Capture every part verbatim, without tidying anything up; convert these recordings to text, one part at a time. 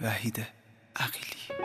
وحید عقیلی.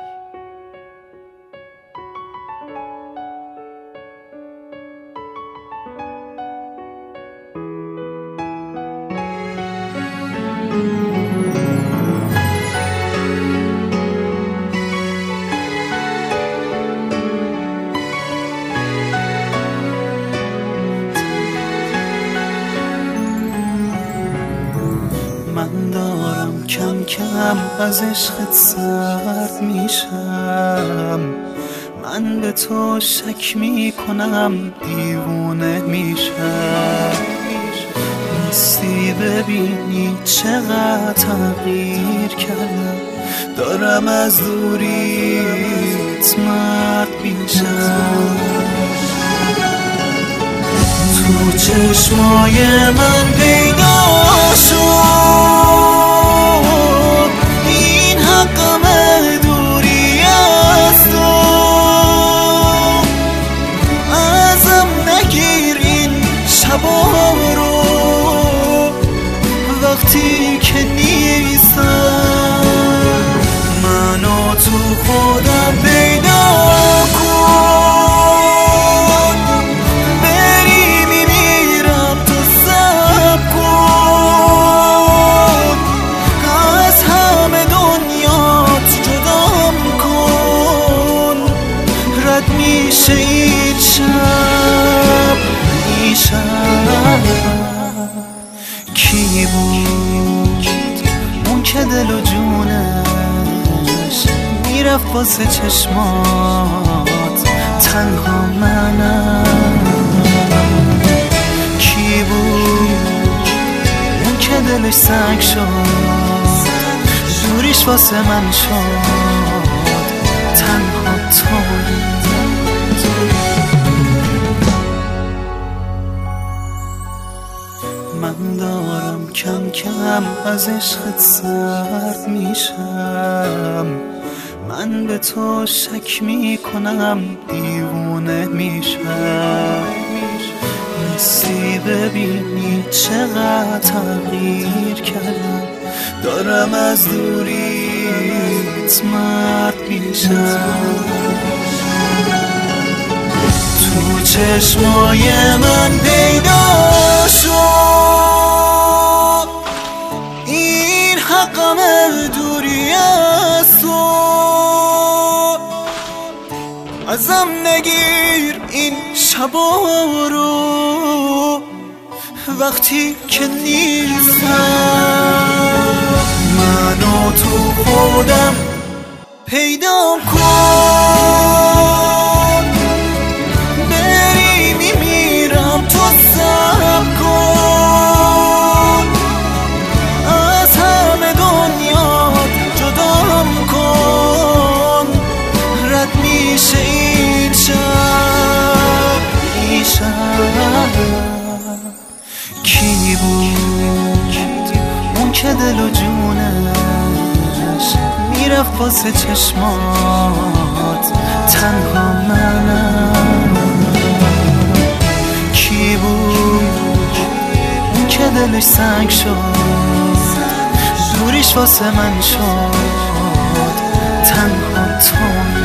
من دارم کم کم از عشقت سرد میشم، من به تو شک میکنم دیوونه میشم. نیستی ببینی چقدر تغییر کردم، دارم از دوریت مرد میشم. تو چشمای من پیدا شد این حقم دوری از تو، ازم نگیر این شبا رو وقتی که نیستم. منو تو خودم پیدا کن، میشه این شب میشم. کی بود اون که دل و جونش میرفت واسه چشمات، تنها منم. کی بود اون که دلش سنگ شد، دوریش واسه من شد، تنها تویی. من دارم کم کم از عشقت سرد میشم، من به تو شک میکنم دیوونه میشم. نیستی ببینی چقدر تغییر کردم، دارم از دوریت مرد میشم. تو چشمای من پیدا شد این حقم دوری از تو، ازم نگیر این شبا رو وقتی که نیستم. منو تو خودم پیدا کن، بری میمیرم تو صبر کن، از همه دنیا جدام کن، رد میشه این شب میشم. کی بود اون که دل و جونش میرفت واسه چشمات، تنها منم. کی بود اون که دلش سنگ شد، دوریش واسه من شد، تنها تویی.